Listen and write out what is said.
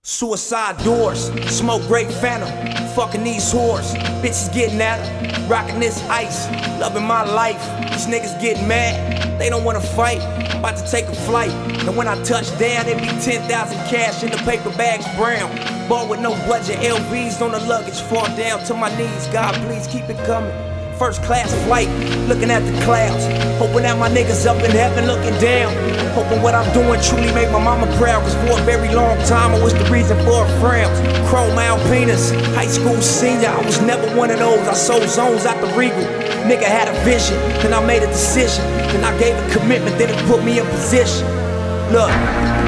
Suicide doors, smoke great phantom, fucking these whores, bitches getting at her, rocking this ice, loving my life. These niggas getting mad, they don't wanna fight, about to take a flight. And when I touch down, it be 10,000 cash in the paper bags brown. Bought with no budget, LVs on the luggage, fall down to my knees. God please keep it coming. First class flight, looking at the clouds, hoping that my niggas up in heaven looking down. Hoping what I'm doing truly make my mama proud, cause for a very long time I was the reason for her frowns. Chrome Alpinas, high school senior, I was never one of those. I sold zones out the Regal. Nigga had a vision, then I made a decision, then I gave a commitment, then it put me in position. Look,